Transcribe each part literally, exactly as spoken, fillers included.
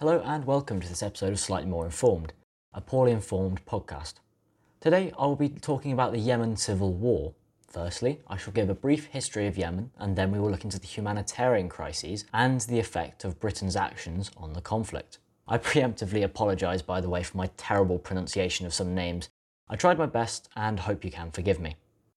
Hello and welcome to this episode of Slightly More Informed, a poorly informed podcast. Today I will be talking about the Yemen civil war. Firstly, I shall give a brief history of Yemen, and then we will look into the humanitarian crises and the effect of Britain's actions on the conflict. I preemptively apologise, by the way, for my terrible pronunciation of some names. I tried my best and hope you can forgive me.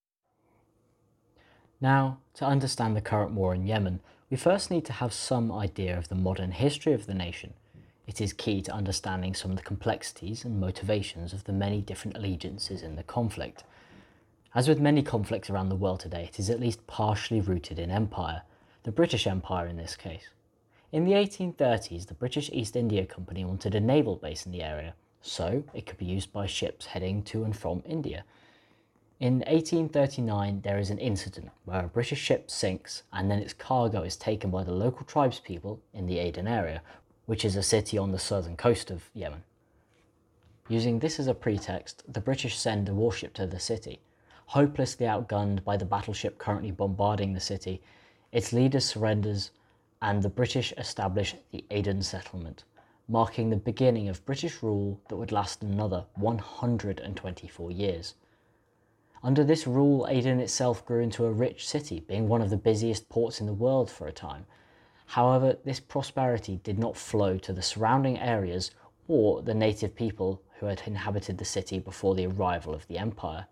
Now, to understand the current war in Yemen, we first need to have some idea of the modern history of the nation. It is key to understanding some of the complexities and motivations of the many different allegiances in the conflict. As with many conflicts around the world today, it is at least partially rooted in empire, the British Empire in this case. In the eighteen thirties, the British East India Company wanted a naval base in the area, so it could be used by ships heading to and from India. In eighteen thirty-nine, there is an incident where a British ship sinks and then its cargo is taken by the local tribespeople in the Aden area, which is a city on the southern coast of Yemen. Using this as a pretext, the British send a warship to the city. Hopelessly outgunned by the battleship currently bombarding the city, its leader surrenders and the British establish the Aden settlement, marking the beginning of British rule that would last another one hundred twenty-four years. Under this rule, Aden itself grew into a rich city, being one of the busiest ports in the world for a time. However, this prosperity did not flow to the surrounding areas or the native people who had inhabited the city before the arrival of the empire.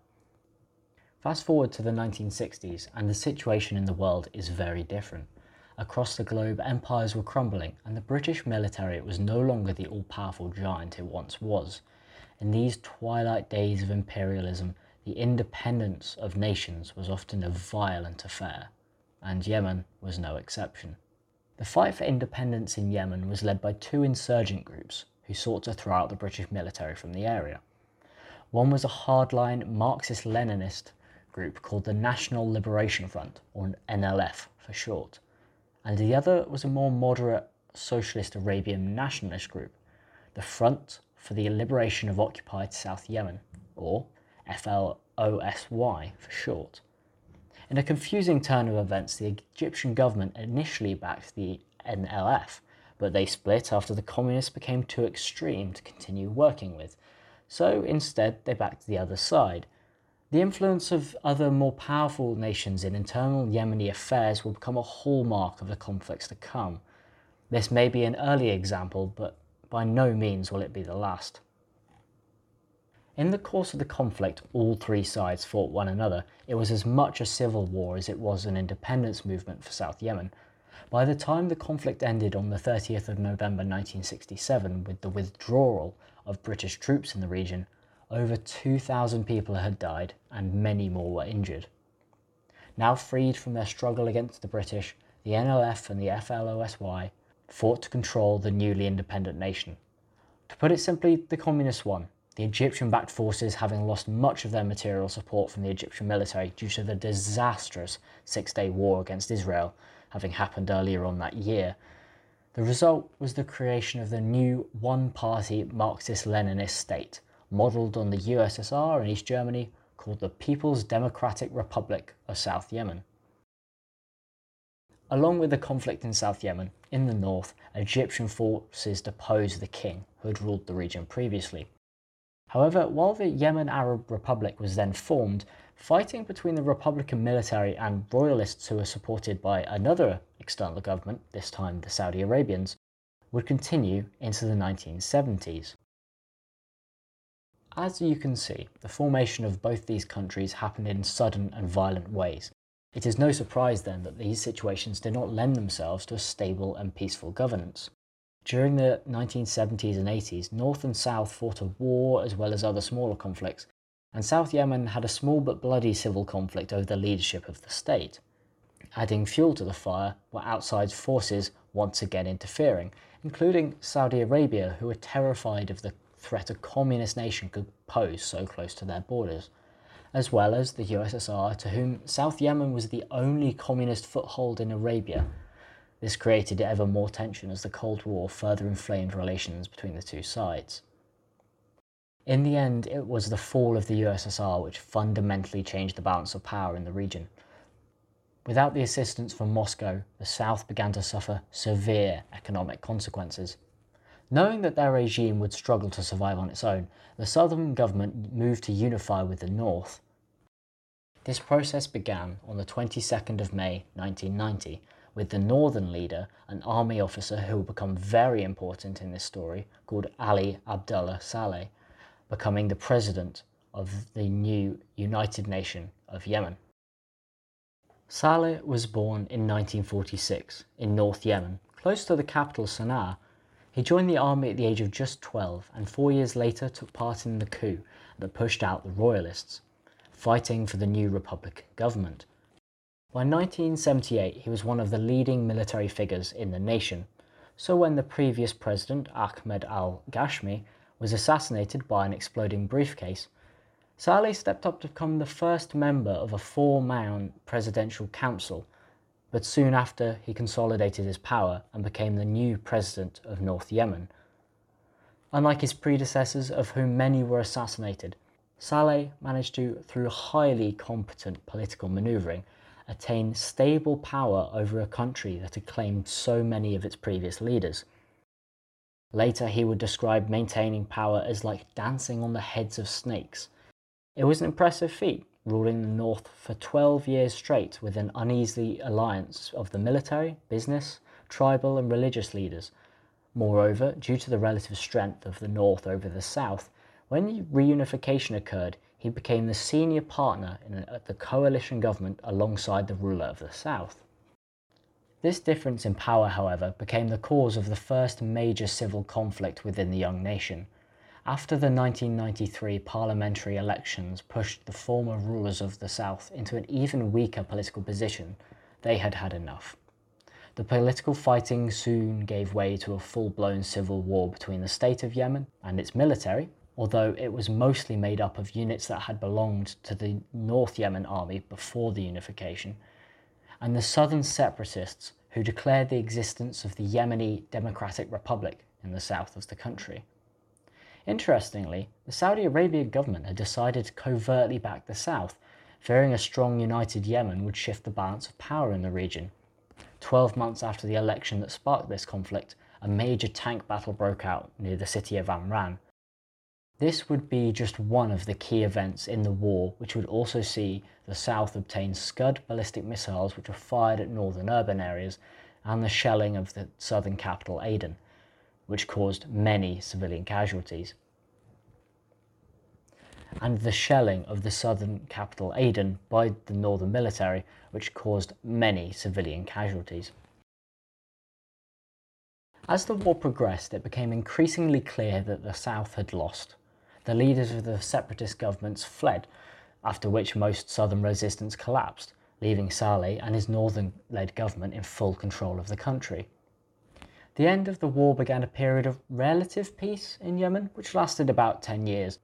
Fast forward to the nineteen sixties, and the situation in the world is very different. Across the globe, empires were crumbling, and the British military was no longer the all-powerful giant it once was. In these twilight days of imperialism, the independence of nations was often a violent affair, and Yemen was no exception. The fight for independence in Yemen was led by two insurgent groups who sought to throw out the British military from the area. One was a hardline Marxist-Leninist group called the National Liberation Front, or N L F for short, and the other was a more moderate Socialist Arabian nationalist group, the Front for the Liberation of Occupied South Yemen, or F L O S Y for short. In a confusing turn of events, the Egyptian government initially backed the N L F, but they split after the communists became too extreme to continue working with, so instead they backed the other side. The influence of other more powerful nations in internal Yemeni affairs will become a hallmark of the conflicts to come. This may be an early example, but by no means will it be the last. In the course of the conflict, all three sides fought one another. It was as much a civil war as it was an independence movement for South Yemen. By the time the conflict ended on the thirtieth of November nineteen sixty-seven with the withdrawal of British troops in the region, over two thousand people had died and many more were injured. Now freed from their struggle against the British, the N L F and the F L O S Y fought to control the newly independent nation. To put it simply, the communists won. The Egyptian-backed forces having lost much of their material support from the Egyptian military due to the disastrous Six-Day War against Israel having happened earlier on that year. The result was the creation of the new one-party Marxist-Leninist state, modelled on the U S S R and East Germany, called the People's Democratic Republic of South Yemen. Along with the conflict in South Yemen, in the north, Egyptian forces deposed the king, who had ruled the region previously. However, while the Yemen Arab Republic was then formed, fighting between the Republican military and royalists who were supported by another external government, this time the Saudi Arabians, would continue into the nineteen seventies. As you can see, the formation of both these countries happened in sudden and violent ways. It is no surprise then that these situations did not lend themselves to a stable and peaceful governance. During the nineteen seventies and eighties, North and South fought a war as well as other smaller conflicts, and South Yemen had a small but bloody civil conflict over the leadership of the state. Adding fuel to the fire were outside forces once again interfering, including Saudi Arabia, who were terrified of the threat a communist nation could pose so close to their borders, as well as the U S S R, to whom South Yemen was the only communist foothold in Arabia. This created ever more tension as the Cold War further inflamed relations between the two sides. In the end, it was the fall of the U S S R which fundamentally changed the balance of power in the region. Without the assistance from Moscow, the South began to suffer severe economic consequences. Knowing that their regime would struggle to survive on its own, the southern government moved to unify with the north. This process began on the twenty-second of May nineteen ninety, with the northern leader, an army officer who will become very important in this story, called Ali Abdullah Saleh, becoming the president of the new United Nation of Yemen. Saleh was born in nineteen forty-six in North Yemen, close to the capital Sana'a. He joined the army at the age of just twelve and four years later took part in the coup that pushed out the royalists, fighting for the new Republican government. By nineteen seventy-eight, he was one of the leading military figures in the nation, so when the previous president, Ahmed al-Ghashmi, was assassinated by an exploding briefcase, Saleh stepped up to become the first member of a four-man presidential council, but soon after he consolidated his power and became the new president of North Yemen. Unlike his predecessors, of whom many were assassinated, Saleh managed to, through highly competent political maneuvering, attain stable power over a country that had claimed so many of its previous leaders. Later, he would describe maintaining power as like dancing on the heads of snakes. It was an impressive feat, ruling the North for twelve years straight with an uneasy alliance of the military, business, tribal and religious leaders. Moreover, due to the relative strength of the North over the South, when reunification occurred, he became the senior partner in the coalition government alongside the ruler of the South. This difference in power, however, became the cause of the first major civil conflict within the young nation. After the nineteen ninety-three parliamentary elections pushed the former rulers of the South into an even weaker political position, they had had enough. The political fighting soon gave way to a full-blown civil war between the state of Yemen and its military, although it was mostly made up of units that had belonged to the North Yemen army before the unification, and the southern separatists who declared the existence of the Yemeni Democratic Republic in the south of the country. Interestingly, the Saudi Arabia government had decided to covertly back the South, fearing a strong united Yemen would shift the balance of power in the region. Twelve months after the election that sparked this conflict, a major tank battle broke out near the city of Amran. This would be just one of the key events in the war, which would also see the South obtain Scud ballistic missiles which were fired at northern urban areas, and the shelling of the southern capital Aden, which caused many civilian casualties. And the shelling of the southern capital Aden by the northern military, which caused many civilian casualties. As the war progressed, it became increasingly clear that the South had lost. The leaders of the separatist governments fled, after which most southern resistance collapsed, leaving Saleh and his northern-led government in full control of the country. The end of the war began a period of relative peace in Yemen, which lasted about ten years.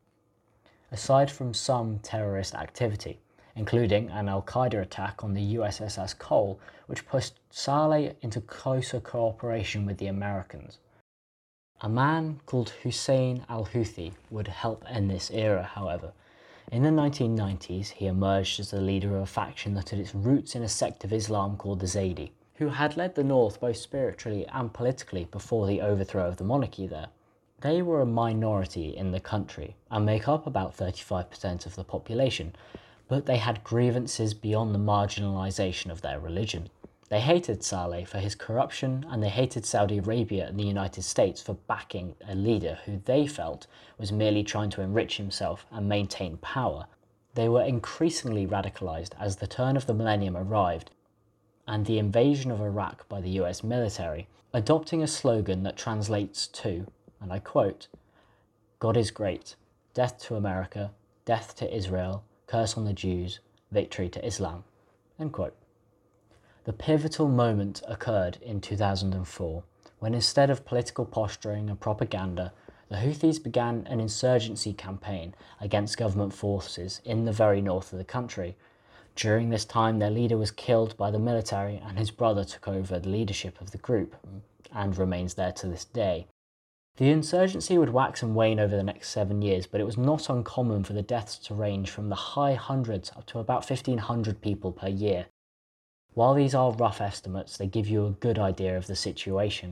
Aside from some terrorist activity, including an Al-Qaeda attack on the U S S Cole, which pushed Saleh into closer cooperation with the Americans. A man called Hussein al-Houthi would help end this era, however. In the nineteen nineties, he emerged as the leader of a faction that had its roots in a sect of Islam called the Zaydi, who had led the North both spiritually and politically before the overthrow of the monarchy there. They were a minority in the country and make up about thirty-five percent of the population, but they had grievances beyond the marginalisation of their religion. They hated Saleh for his corruption, and they hated Saudi Arabia and the United States for backing a leader who they felt was merely trying to enrich himself and maintain power. They were increasingly radicalised as the turn of the millennium arrived, and the invasion of Iraq by the U S military, adopting a slogan that translates to, and I quote, "God is great, death to America, death to Israel, curse on the Jews, victory to Islam," end quote. The pivotal moment occurred in two thousand four, when instead of political posturing and propaganda, the Houthis began an insurgency campaign against government forces in the very north of the country. During this time, their leader was killed by the military and his brother took over the leadership of the group, and remains there to this day. The insurgency would wax and wane over the next seven years, but it was not uncommon for the deaths to range from the high hundreds up to about fifteen hundred people per year. While these are rough estimates, they give you a good idea of the situation.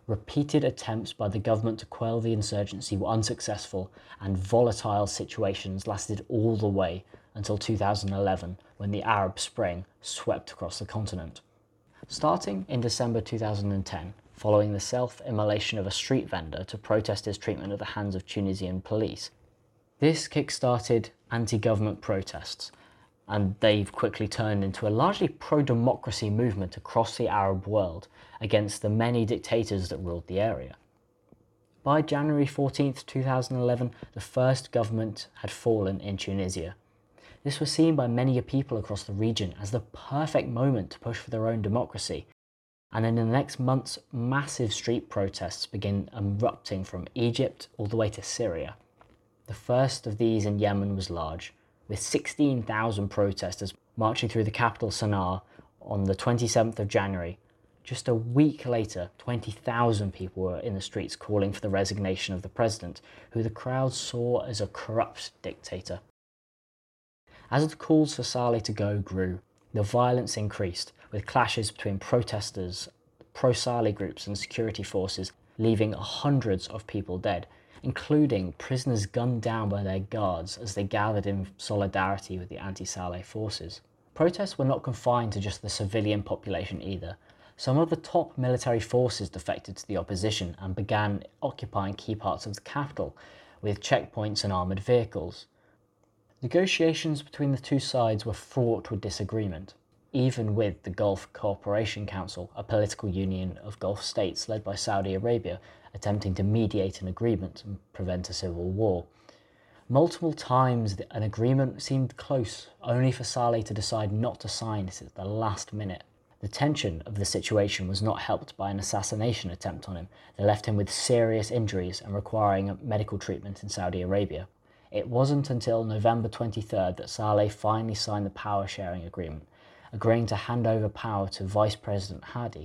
Repeated attempts by the government to quell the insurgency were unsuccessful, and volatile situations lasted all the way until two thousand eleven, when the Arab Spring swept across the continent. Starting in December two thousand ten, following the self-immolation of a street vendor to protest his treatment at the hands of Tunisian police, this kick-started anti-government protests, and they've quickly turned into a largely pro-democracy movement across the Arab world against the many dictators that ruled the area. By January fourteenth, two thousand eleven, the first government had fallen in Tunisia. This was seen by many people across the region as the perfect moment to push for their own democracy, and in the next months, massive street protests began erupting from Egypt all the way to Syria. The first of these in Yemen was large, with sixteen thousand protesters marching through the capital Sana'a on the twenty-seventh of January. Just a week later, twenty thousand people were in the streets calling for the resignation of the president, who the crowd saw as a corrupt dictator. As the calls for Saleh to go grew, the violence increased, with clashes between protesters, pro-Saleh groups and security forces, leaving hundreds of people dead, including prisoners gunned down by their guards as they gathered in solidarity with the anti-Saleh forces. Protests were not confined to just the civilian population either. Some of the top military forces defected to the opposition and began occupying key parts of the capital, with checkpoints and armoured vehicles. Negotiations between the two sides were fraught with disagreement, even with the Gulf Cooperation Council, a political union of Gulf states led by Saudi Arabia, attempting to mediate an agreement and prevent a civil war. Multiple times an agreement seemed close, only for Saleh to decide not to sign it at the last minute. The tension of the situation was not helped by an assassination attempt on him that left him with serious injuries and requiring medical treatment in Saudi Arabia. It wasn't until November twenty-third that Saleh finally signed the power-sharing agreement, agreeing to hand over power to Vice President Hadi.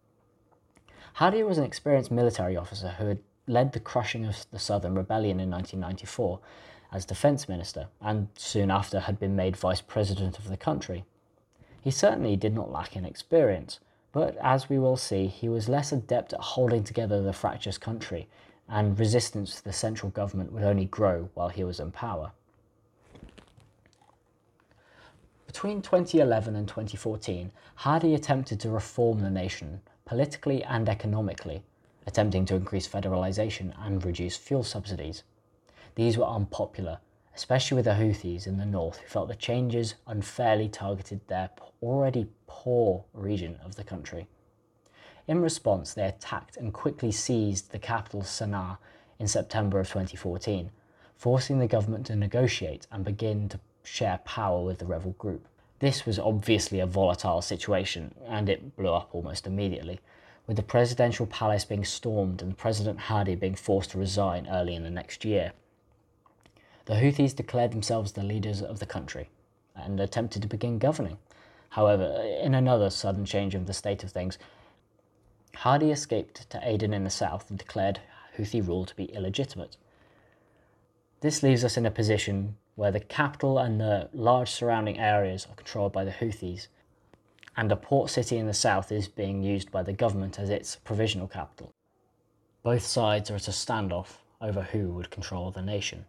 Hadi was an experienced military officer who had led the crushing of the Southern Rebellion in nineteen ninety-four as defense minister, and soon after had been made vice president of the country. He certainly did not lack in experience, but as we will see, he was less adept at holding together the fractious country, and resistance to the central government would only grow while he was in power. Between twenty eleven and twenty fourteen, Hadi attempted to reform the nation, politically and economically, attempting to increase federalisation and reduce fuel subsidies. These were unpopular, especially with the Houthis in the north, who felt the changes unfairly targeted their already poor region of the country. In response, they attacked and quickly seized the capital Sana'a in September of twenty fourteen, forcing the government to negotiate and begin to share power with the rebel group. This was obviously a volatile situation, and it blew up almost immediately, with the presidential palace being stormed and President Hadi being forced to resign early in the next year. The Houthis declared themselves the leaders of the country and attempted to begin governing. However, in another sudden change of the state of things, Hadi escaped to Aden in the south and declared Houthi rule to be illegitimate. This leaves us in a position where the capital and the large surrounding areas are controlled by the Houthis, and a port city in the south is being used by the government as its provisional capital. Both sides are at a standoff over who would control the nation.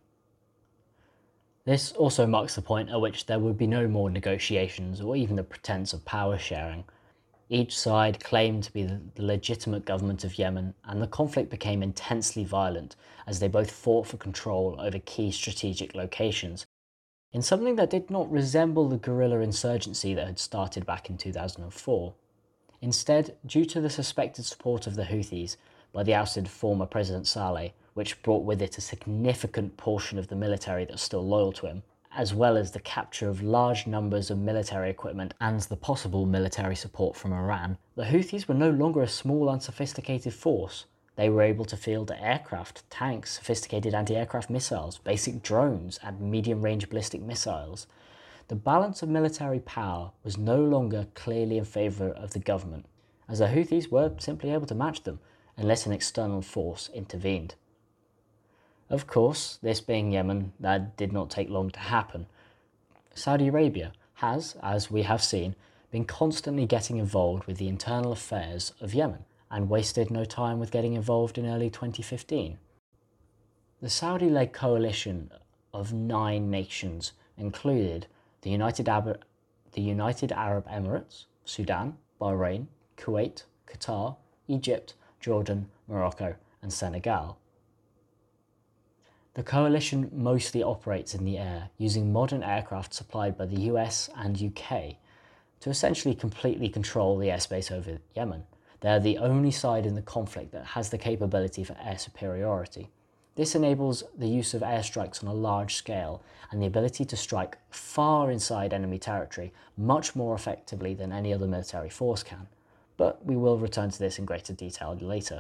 This also marks the point at which there would be no more negotiations or even the pretense of power sharing. Each side claimed to be the legitimate government of Yemen, and the conflict became intensely violent as they both fought for control over key strategic locations, in something that did not resemble the guerrilla insurgency that had started back in two thousand four. Instead, due to the suspected support of the Houthis by the ousted former President Saleh, which brought with it a significant portion of the military that was still loyal to him, as well as the capture of large numbers of military equipment and the possible military support from Iran, the Houthis were no longer a small, unsophisticated force. They were able to field aircraft, tanks, sophisticated anti-aircraft missiles, basic drones, and medium-range ballistic missiles. The balance of military power was no longer clearly in favour of the government, as the Houthis were simply able to match them, unless an external force intervened. Of course, this being Yemen, that did not take long to happen. Saudi Arabia has, as we have seen, been constantly getting involved with the internal affairs of Yemen, and wasted no time with getting involved in early twenty fifteen. The Saudi-led coalition of nine nations included the United Arab, the United Arab Emirates, Sudan, Bahrain, Kuwait, Qatar, Egypt, Jordan, Morocco, and Senegal. The coalition mostly operates in the air, using modern aircraft supplied by the U S and U K to essentially completely control the airspace over Yemen. They are the only side in the conflict that has the capability for air superiority. This enables the use of airstrikes on a large scale and the ability to strike far inside enemy territory much more effectively than any other military force can. But we will return to this in greater detail later.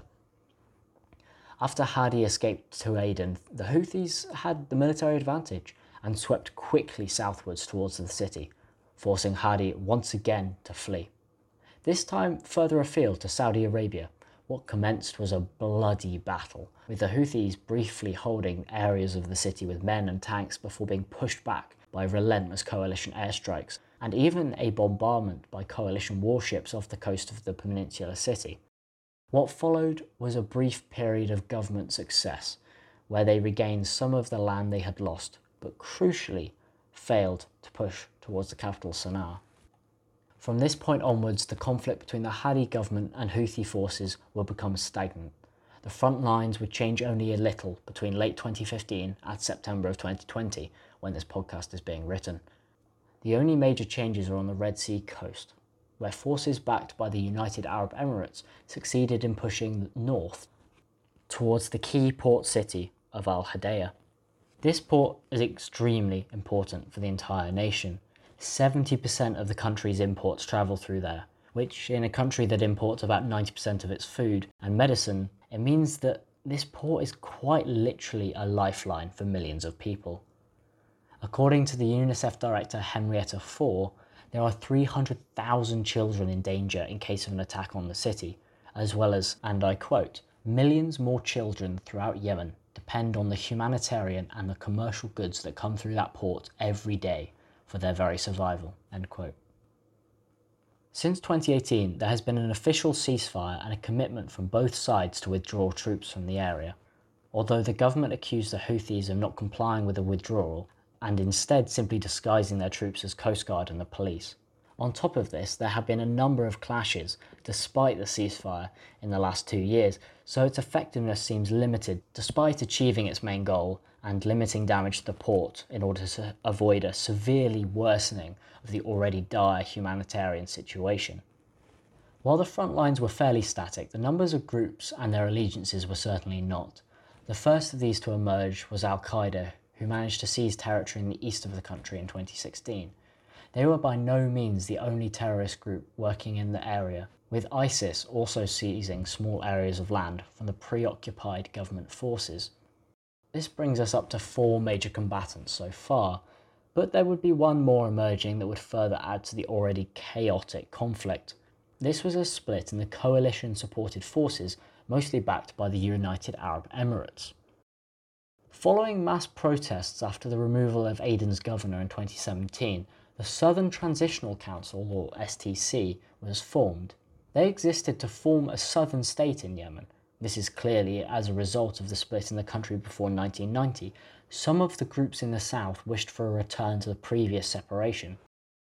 After Hadi escaped to Aden, the Houthis had the military advantage and swept quickly southwards towards the city, forcing Hadi once again to flee. This time further afield to Saudi Arabia. What commenced was a bloody battle, with the Houthis briefly holding areas of the city with men and tanks before being pushed back by relentless coalition airstrikes, and even a bombardment by coalition warships off the coast of the peninsula city. What followed was a brief period of government success, where they regained some of the land they had lost, but crucially failed to push towards the capital Sana'a. From this point onwards, the conflict between the Hadi government and Houthi forces would become stagnant. The front lines would change only a little between late twenty fifteen and September of twenty twenty, when this podcast is being written. The only major changes are on the Red Sea coast, where forces backed by the United Arab Emirates succeeded in pushing north towards the key port city of Al-Hadayah. This port is extremely important for the entire nation. seventy percent of the country's imports travel through there, which in a country that imports about ninety percent of its food and medicine, it means that this port is quite literally a lifeline for millions of people. According to the UNICEF director Henrietta Fore, there are three hundred thousand children in danger in case of an attack on the city, as well as, and I quote, millions more children throughout Yemen depend on the humanitarian and the commercial goods that come through that port every day for their very survival, end quote. Since twenty eighteen, there has been an official ceasefire and a commitment from both sides to withdraw troops from the area, although the government accused the Houthis of not complying with the withdrawal and instead simply disguising their troops as Coast Guard and the police. On top of this, there have been a number of clashes despite the ceasefire in the last two years, so its effectiveness seems limited despite achieving its main goal and limiting damage to the port in order to avoid a severely worsening of the already dire humanitarian situation. While the front lines were fairly static, the numbers of groups and their allegiances were certainly not. The first of these to emerge was Al-Qaeda, who managed to seize territory in the east of the country in twenty sixteen. They were by no means the only terrorist group working in the area, with ISIS also seizing small areas of land from the preoccupied government forces. This brings us up to four major combatants so far, but there would be one more emerging that would further add to the already chaotic conflict. This was a split in the coalition-supported forces, mostly backed by the United Arab Emirates. Following mass protests after the removal of Aden's governor in twenty seventeen, the Southern Transitional Council, or S T C, was formed. They existed to form a southern state in Yemen. This is clearly as a result of the split in the country before nineteen ninety. Some of the groups in the south wished for a return to the previous separation.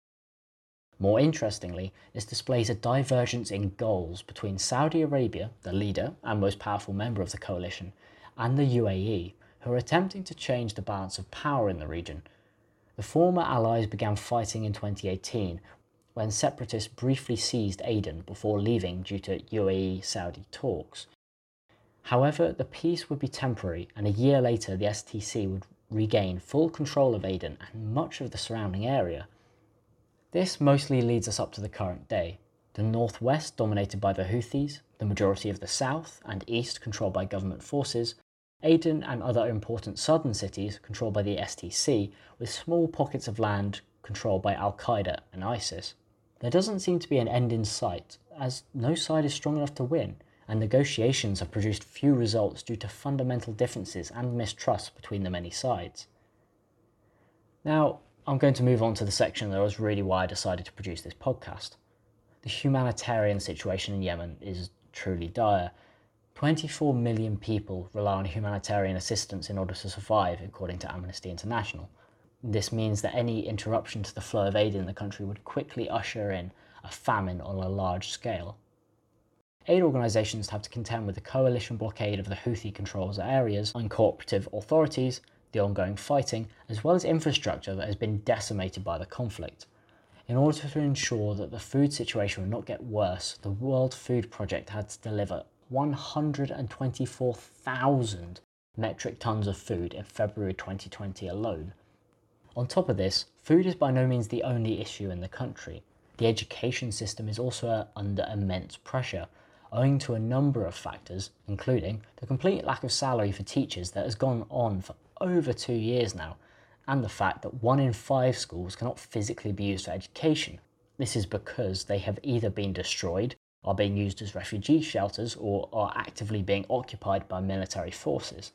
More interestingly, this displays a divergence in goals between Saudi Arabia, the leader and most powerful member of the coalition, and the U A E, who are attempting to change the balance of power in the region. The former allies began fighting in twenty eighteen, when separatists briefly seized Aden before leaving due to U A E-Saudi talks. However, the peace would be temporary, and a year later the S T C would regain full control of Aden and much of the surrounding area. This mostly leads us up to the current day. The northwest dominated by the Houthis, the majority of the south and east controlled by government forces, Aden and other important southern cities controlled by the S T C, with small pockets of land controlled by Al-Qaeda and ISIS. There doesn't seem to be an end in sight, as no side is strong enough to win, and negotiations have produced few results due to fundamental differences and mistrust between the many sides. Now, I'm going to move on to the section that was really why I decided to produce this podcast. The humanitarian situation in Yemen is truly dire. twenty-four million people rely on humanitarian assistance in order to survive, according to Amnesty International. This means that any interruption to the flow of aid in the country would quickly usher in a famine on a large scale. Aid organisations have to contend with the coalition blockade of the Houthi-controlled areas, uncooperative authorities, the ongoing fighting, as well as infrastructure that has been decimated by the conflict. In order to ensure that the food situation would not get worse, the World Food Project had to deliver one hundred twenty-four thousand metric tons of food in February twenty twenty alone. On top of this, food is by no means the only issue in the country. The education system is also under immense pressure, owing to a number of factors, including the complete lack of salary for teachers that has gone on for over two years now, and the fact that one in five schools cannot physically be used for education. This is because they have either been destroyed, are being used as refugee shelters, or are actively being occupied by military forces.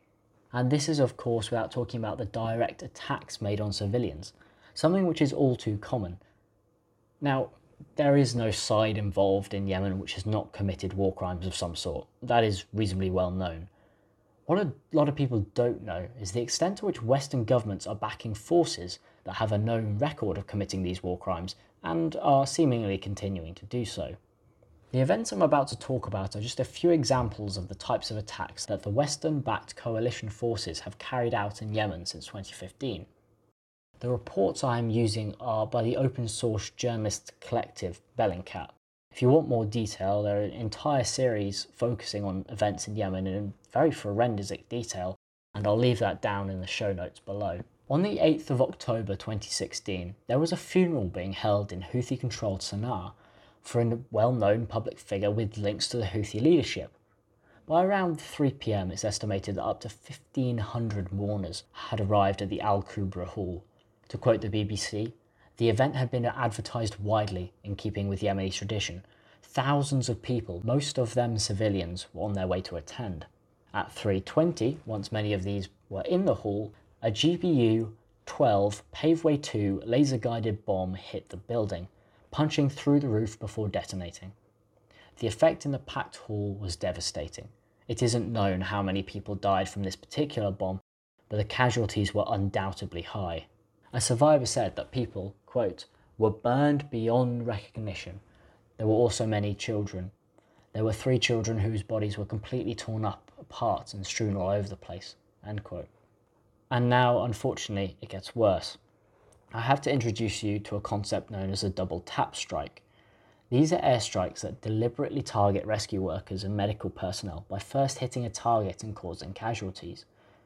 And this is of course without talking about the direct attacks made on civilians, something which is all too common. Now, there is no side involved in Yemen which has not committed war crimes of some sort. That is reasonably well known. What a lot of people don't know is the extent to which Western governments are backing forces that have a known record of committing these war crimes and are seemingly continuing to do so. The events I'm about to talk about are just a few examples of the types of attacks that the Western-backed coalition forces have carried out in Yemen since twenty fifteen. The reports I am using are by the open source journalist collective Bellingcat. If you want more detail, there are an entire series focusing on events in Yemen in very forensic detail, and I'll leave that down in the show notes below. On the eighth of October twenty sixteen, there was a funeral being held in Houthi-controlled Sana'a for a well-known public figure with links to the Houthi leadership. By around three p m, it's estimated that up to fifteen hundred mourners had arrived at the Al Kubra Hall. To quote the B B C, the event had been advertised widely in keeping with Yemeni tradition. Thousands of people, most of them civilians, were on their way to attend. At three twenty, once many of these were in the hall, a G B U twelve Paveway two laser-guided bomb hit the building, punching through the roof before detonating. The effect in the packed hall was devastating. It isn't known how many people died from this particular bomb, but the casualties were undoubtedly high. A survivor said that people, quote, were burned beyond recognition. There were also many children. There were three children whose bodies were completely torn up, apart and strewn all over the place, end quote. And now, unfortunately, it gets worse. I have to introduce you to a concept known as a double tap strike. These are airstrikes that deliberately target rescue workers and medical personnel by first hitting a target and causing casualties.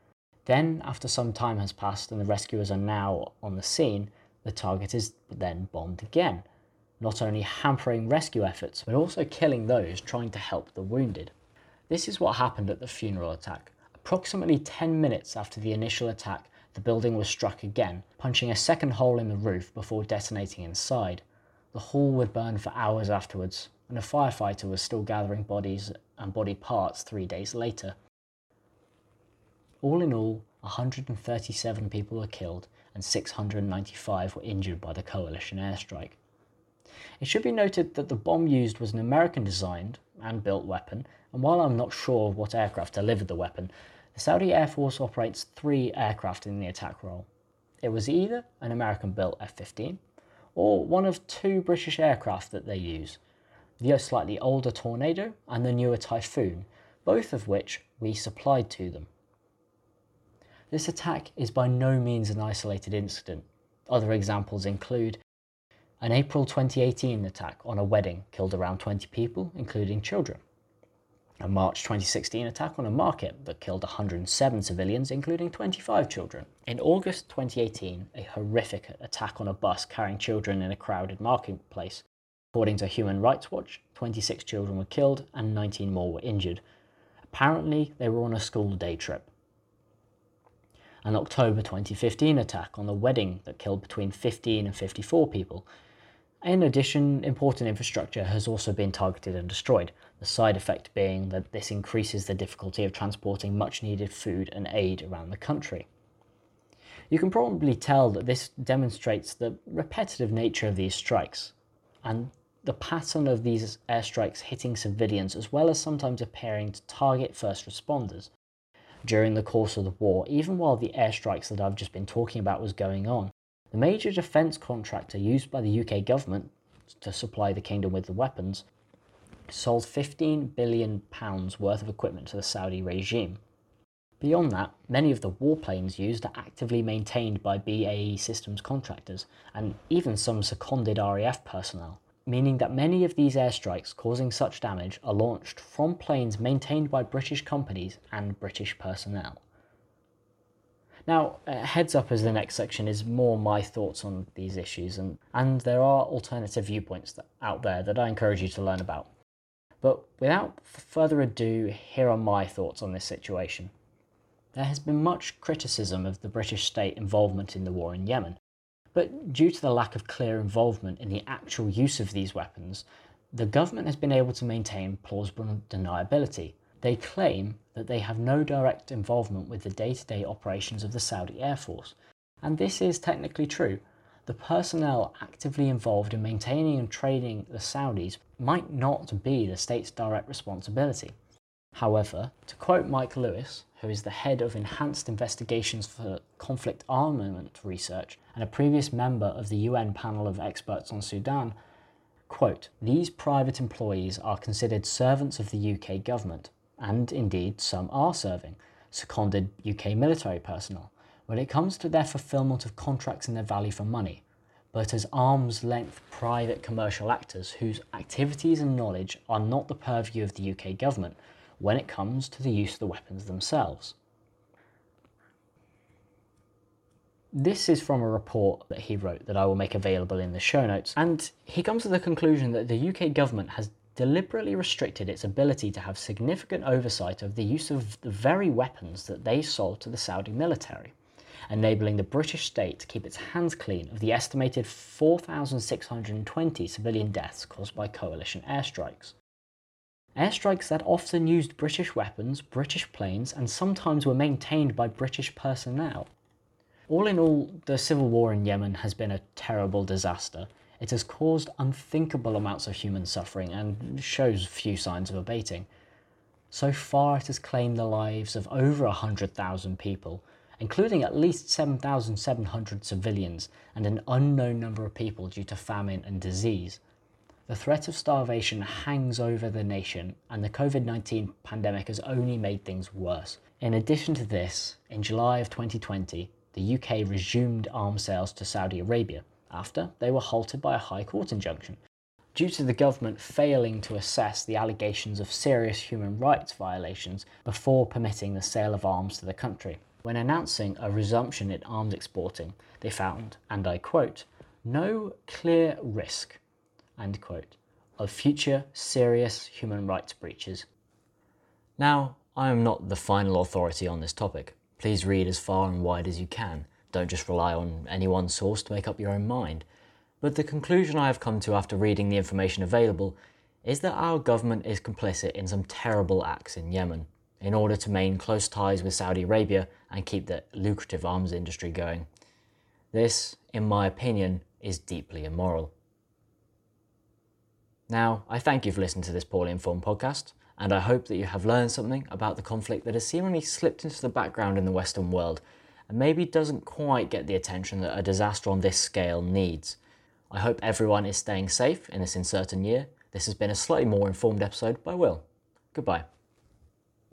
Then, after some time has passed and the rescuers are now on the scene, the target is then bombed again, not only hampering rescue efforts, but also killing those trying to help the wounded. This is what happened at the funeral attack. Approximately ten minutes after the initial attack, the building was struck again, punching a second hole in the roof before detonating inside. The hall would burn for hours afterwards, and a firefighter was still gathering bodies and body parts three days later. All in all, one hundred thirty-seven people were killed and six hundred ninety-five were injured by the coalition airstrike. It should be noted that the bomb used was an American-designed and built weapon, and while I'm not sure of what aircraft delivered the weapon, the Saudi Air Force operates three aircraft in the attack role. It was either an American-built F fifteen, or one of two British aircraft that they use, the slightly older Tornado and the newer Typhoon, both of which we supplied to them. This attack is by no means an isolated incident. Other examples include an April twenty eighteen attack on a wedding killed around twenty people, including children. A March twenty sixteen attack on a market that killed one hundred seven civilians, including twenty-five children. In August twenty eighteen, a horrific attack on a bus carrying children in a crowded marketplace. According to Human Rights Watch, twenty-six children were killed and nineteen more were injured. Apparently, they were on a school day trip. An October twenty fifteen attack on a wedding that killed between fifteen and fifty-four people. In addition, important infrastructure has also been targeted and destroyed, the side effect being that this increases the difficulty of transporting much needed food and aid around the country. You can probably tell that this demonstrates the repetitive nature of these strikes, and the pattern of these airstrikes hitting civilians as well as sometimes appearing to target first responders. During the course of the war, even while the airstrikes that I've just been talking about was going on, the major defence contractor used by the U K government to supply the kingdom with the weapons sold fifteen billion pounds worth of equipment to the Saudi regime. Beyond that, many of the warplanes used are actively maintained by B A E Systems contractors, and even some seconded R A F personnel, meaning that many of these airstrikes causing such damage are launched from planes maintained by British companies and British personnel. Now, uh, heads up, as the next section is more my thoughts on these issues, and, and there are alternative viewpoints that, out there that I encourage you to learn about. But without further ado, here are my thoughts on this situation. There has been much criticism of the British state involvement in the war in Yemen, but due to the lack of clear involvement in the actual use of these weapons, the government has been able to maintain plausible deniability. They claim that they have no direct involvement with the day-to-day operations of the Saudi Air Force, and this is technically true. The personnel actively involved in maintaining and training the Saudis might not be the state's direct responsibility. However, to quote Mike Lewis, who is the head of Enhanced Investigations for Conflict Armament Research and a previous member of the U N panel of experts on Sudan, quote, "These private employees are considered servants of the U K government, and indeed some are serving, seconded U K military personnel, when it comes to their fulfilment of contracts in their value for money, but as arm's-length private commercial actors whose activities and knowledge are not the purview of the U K government when it comes to the use of the weapons themselves." This is from a report that he wrote that I will make available in the show notes, and he comes to the conclusion that the U K government has deliberately restricted its ability to have significant oversight of the use of the very weapons that they sold to the Saudi military, enabling the British state to keep its hands clean of the estimated four thousand six hundred twenty civilian deaths caused by coalition airstrikes. Airstrikes that often used British weapons, British planes, and sometimes were maintained by British personnel. All in all, the civil war in Yemen has been a terrible disaster. It has caused unthinkable amounts of human suffering and shows few signs of abating. So far, it has claimed the lives of over one hundred thousand people, including at least seven thousand seven hundred civilians and an unknown number of people due to famine and disease. The threat of starvation hangs over the nation, and the COVID nineteen pandemic has only made things worse. In addition to this, in July of twenty twenty, the U K resumed arms sales to Saudi Arabia after they were halted by a High Court injunction, due to the government failing to assess the allegations of serious human rights violations before permitting the sale of arms to the country. When announcing a resumption in arms exporting, they found, and I quote, "no clear risk," end quote, of future serious human rights breaches. Now, I am not the final authority on this topic. Please read as far and wide as you can. Don't just rely on any one source to make up your own mind. But the conclusion I have come to after reading the information available is that our government is complicit in some terrible acts in Yemen in order to maintain close ties with Saudi Arabia and keep the lucrative arms industry going. This, in my opinion, is deeply immoral. Now, I thank you for listening to this poorly informed podcast, and I hope that you have learned something about the conflict that has seemingly slipped into the background in the Western world and maybe doesn't quite get the attention that a disaster on this scale needs. I hope everyone is staying safe in this uncertain year. This has been a slightly more informed episode by Will. Goodbye.